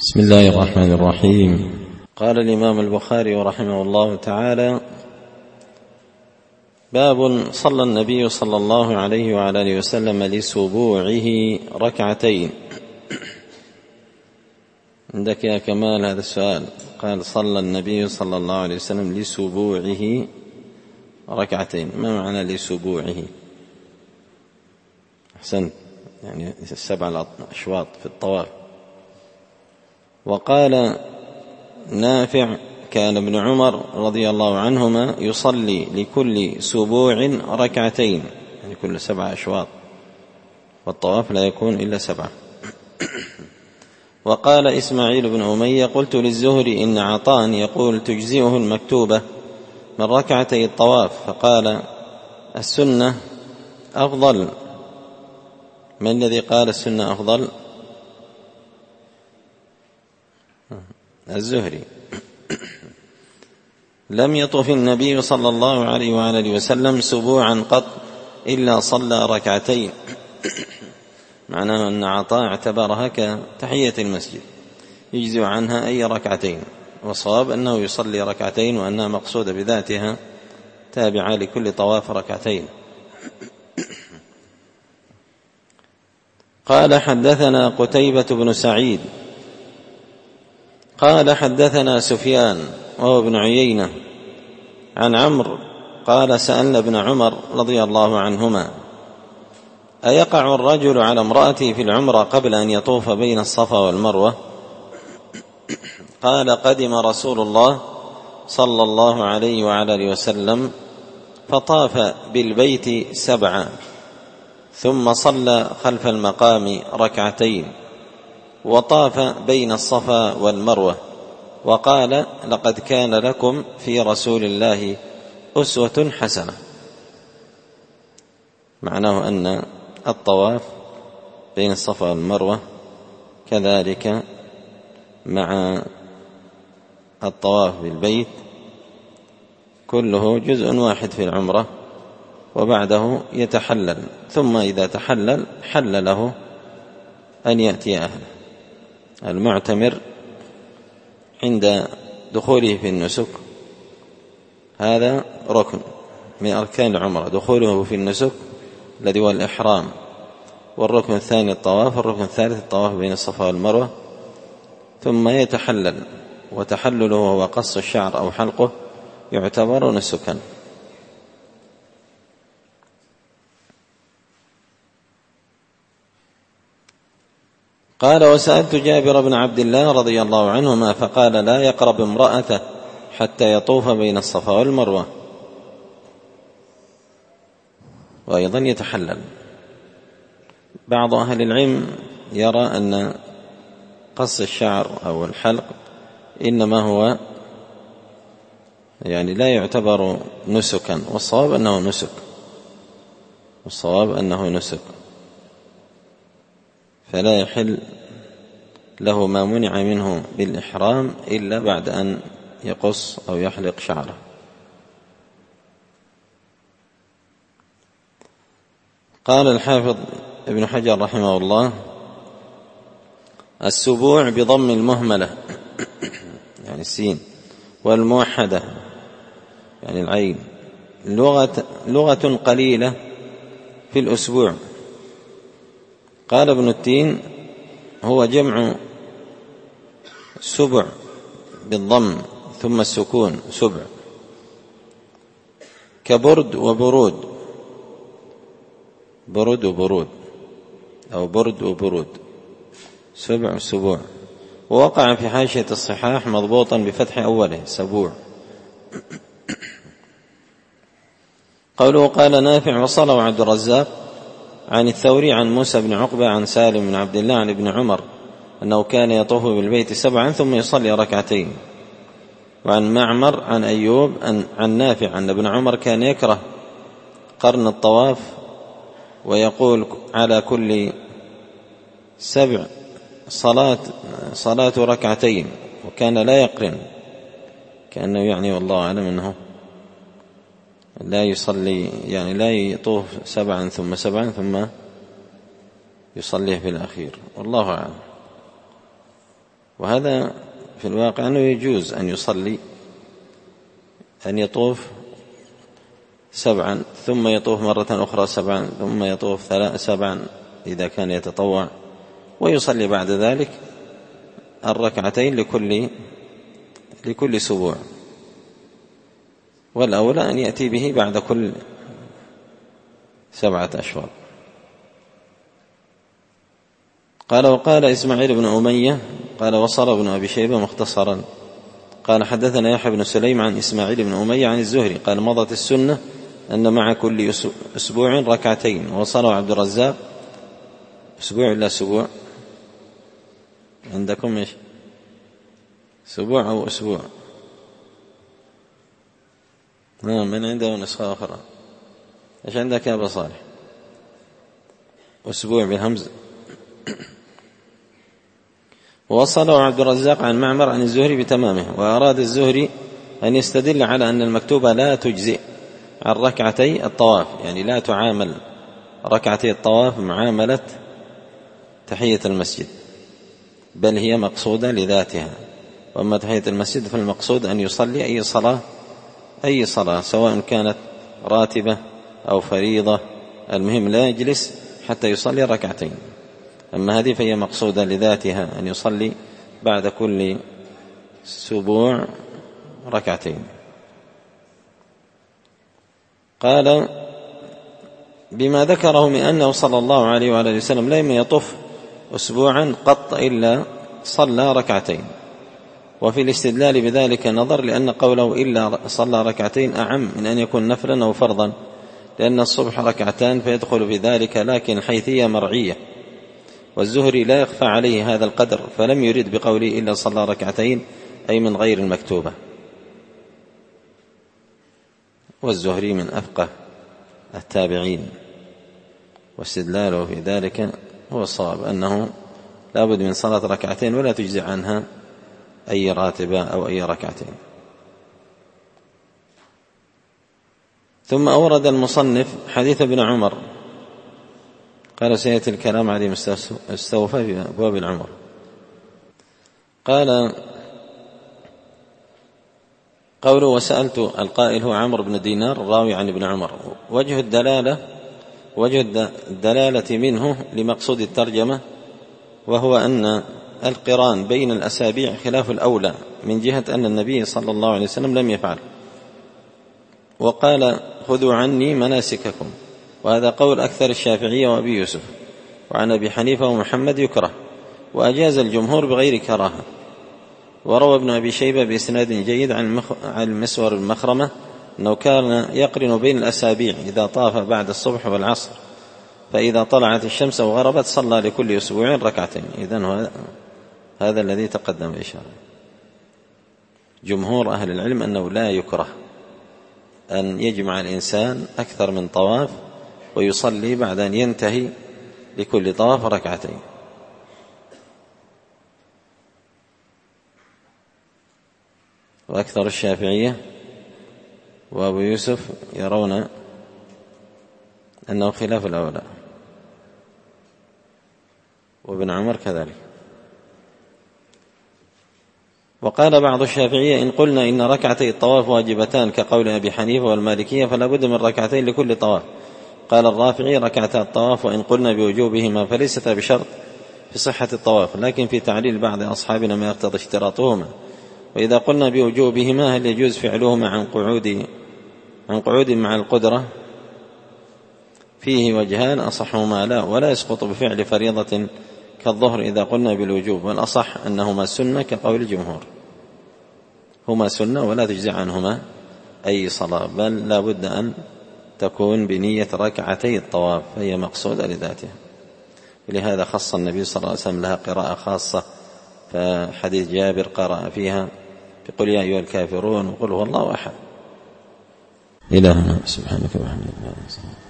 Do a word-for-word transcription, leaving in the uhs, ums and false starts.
بسم الله الرحمن الرحيم. قال الإمام البخاري رحمه الله تعالى: باب صلى النبي صلى الله عليه وعلى آله وسلم لسبوعه ركعتين. عندك يا كمال هذا السؤال. قال: صلى النبي صلى الله عليه وسلم لسبوعه ركعتين. ما معنى لسبوعه؟ أحسنت، يعني السبع أشواط في الطواف. وقال نافع: كان ابن عمر رضي الله عنهما يصلي لكل سبوع ركعتين، يعني كل سبع أشواط، والطواف لا يكون إلا سبعة. وقال إسماعيل بن أمية: قلت للزهري: إن عطاء يقول تجزئه المكتوبة من ركعتي الطواف، فقال: السنة أفضل. من الذي قال السنة أفضل؟ الزهري. لم يطف النبي صلى الله عليه وآله وسلم سبوعا قط إلا صلى ركعتين. معناه أن عطاء اعتبرها كتحية المسجد، يجزئ عنها أي ركعتين، وصواب أنه يصلي ركعتين، وأنها مقصودة بذاتها تابعة لكل طواف ركعتين. قال: حدثنا قتيبة بن سعيد قال: حدثنا سفيان وهو ابن عيينة عن عمرو قال: سألنا ابن عمر رضي الله عنهما: أيقع الرجل على امرأته في العمرة قبل أن يطوف بين الصفا والمروة؟ قال: قدم رسول الله صلى الله عليه وعلى آله وسلم فطاف بالبيت سبعا، ثم صلى خلف المقام ركعتين، وطاف بين الصفا والمروة، وقال: لقد كان لكم في رسول الله أسوة حسنة. معناه أن الطواف بين الصفا والمروة كذلك مع الطواف بالبيت كله جزء واحد في العمرة، وبعده يتحلل، ثم إذا تحلل حل له أن يأتي أهله. المعتمر عند دخوله في النسك هذا ركن من أركان العمرة، دخوله في النسك الذي هو الإحرام، والركن الثاني الطواف، والركن الثالث الطواف بين الصفا والمروة، ثم يتحلل، وتحلله هو قص الشعر أو حلقه يعتبر نسكا. قال: وسألت جابر بن عبد الله رضي الله عنهما فقال: لا يقرب امرأته حتى يطوف بين الصفا والمروة، وأيضا يتحلل. بعض أهل العلم يرى أن قص الشعر أو الحلق إنما هو يعني لا يعتبر نسكا، والصواب أنه نسك، والصواب أنه نسك، فلا يحل له ما منع منه بالإحرام إلا بعد أن يقص أو يحلق شعره. قال الحافظ ابن حجر رحمه الله: السبوع بضم المهملة يعني السين، والموحدة يعني العين، لغة, لغة قليلة في الأسبوع. قال ابن التين: هو جمع سبع بالضم ثم السكون سبع، كبرد وبرود، برد وبرود أو برد وبرود، سبع سبوع. ووقع في حاشية الصحاح مضبوطا بفتح أوله سبوع. قوله: قال نافع وصله عبد الرزاق عن الثوري عن موسى بن عقبة عن سالم بن عبد الله عن ابن عمر أنه كان يطوف بالبيت سبعا ثم يصلي ركعتين. وعن معمر عن أيوب عن نافع أن ابن عمر كان يكره قرن الطواف، ويقول: على كل سبع صلاة صلاة ركعتين، وكان لا يقرن، كأنه يعني والله أعلم أنه لا يصلي، يعني لا يطوف سبعا ثم سبعا ثم يصليه في الأخير، والله أعلم. وهذا في الواقع أنه يجوز أن يصلي أن يطوف سبعا ثم يطوف مرة أخرى سبعا ثم يطوف سبعا إذا كان يتطوع، ويصلي بعد ذلك الركعتين لكل لكل سبوع، والأولى أن يأتي به بعد كل سبعة أشهر. قال وقال إسماعيل بن أمية قال وصل ابن أبي شيبة مختصرا قال حدثنا يحيى بن سليم عن إسماعيل بن أمية عن الزهري قال مضت السنة أن مع كل أسبوع ركعتين. وصله عبد الرزاق أسبوع إلا أسبوع عندكم إيش أسبوع أو أسبوع؟ نعم من عنده نسخة أخرى. إيش عندك يا أبا صالح؟ أسبوع بالهمز. ووصله عبد الرزاق عن معمر عن الزهري بتمامه. وأراد الزهري أن يستدل على أن المكتوبة لا تجزئ عن ركعتي الطواف، يعني لا تعامل ركعتي الطواف معاملة تحية المسجد، بل هي مقصودة لذاتها. وأما تحية المسجد فالمقصود أن يصلي أي صلاة أي صلاة سواء كانت راتبة أو فريضة، المهم لا يجلس حتى يصلي ركعتين. أما هذه فهي مقصودة لذاتها أن يصلي بعد كل سبوع ركعتين. قال بما ذكره من أنه صلى الله عليه وعلى وسلم لم يطف أسبوعا قط إلا صلى ركعتين. وفي الاستدلال بذلك نظر، لأن قوله إلا صلى ركعتين أعم من أن يكون نفلا أو فرضا، لأن الصبح ركعتان فيدخل في ذلك، لكن الحيثية مرعية، والزهري لا يخفى عليه هذا القدر، فلم يرد بقوله إلا صلى ركعتين أي من غير المكتوبة. والزهري من أفقه التابعين، واستدلاله في ذلك هو الصواب أنه لا بد من صلاة ركعتين ولا تجزع عنها أي راتبة أو أي ركعتين. ثم أورد المصنف حديث ابن عمر قال سيأتي الكلام عليه مستوفى في أبواب العمر. قال قوله وسألت القائل هو عمرو بن دينار الراوي عن ابن عمر. وجه الدلالة وجه الدلالة منه لمقصود الترجمة، وهو أن القران بين الأسابيع خلاف الأولى من جهة أن النبي صلى الله عليه وسلم لم يفعل. وقال خذوا عني مناسككم، وهذا قول أكثر الشافعية وأبي يوسف، وعن أبي حنيفة ومحمد يكره، وأجاز الجمهور بغير كراهة. وروى ابن أبي شيبة بإسناد جيد عن المسور المخرمة أنه كان يقرن بين الأسابيع إذا طاف بعد الصبح والعصر، فإذا طلعت الشمس وغربت صلى لكل أسبوع ركعتين. إذن هذا الذي تقدم إشارة. جمهور أهل العلم أنه لا يكره أن يجمع الإنسان أكثر من طواف ويصلي بعد أن ينتهي لكل طواف ركعتين. وأكثر الشافعية وأبو يوسف يرون أنه خلاف الأولى، وابن عمر كذلك. وقال بعض الشافعية إن قلنا إن ركعتي الطواف واجبتان كقول أبي حنيفة والمالكية فلا بد من ركعتين لكل طواف. قال الرافعي ركعتا الطواف وإن قلنا بوجوبهما فليستا بشرط في صحة الطواف، لكن في تعليل بعض أصحابنا ما يقتضي اشتراطهما. وإذا قلنا بوجوبهما هل يجوز فعلهما عن قعود عن قعود مع القدرة؟ فيه وجهان، أصحهما لا، ولا يسقط بفعل فريضة كالظهر إذا قلنا بالوجوب، والأصح أنهما سنة كقول الجمهور، هما سنة ولا تجزع عنهما أي صلاة، بل لا بد أن تكون بنية ركعتي الطواف، فهي مقصودة لذاتها. ولهذا خص النبي صلى الله عليه وسلم لها قراءة خاصة، فحديث جابر قرأ فيها بقل يا أيها الكافرون وقل هو الله أحد. إلهنا سبحانك وبحمدك.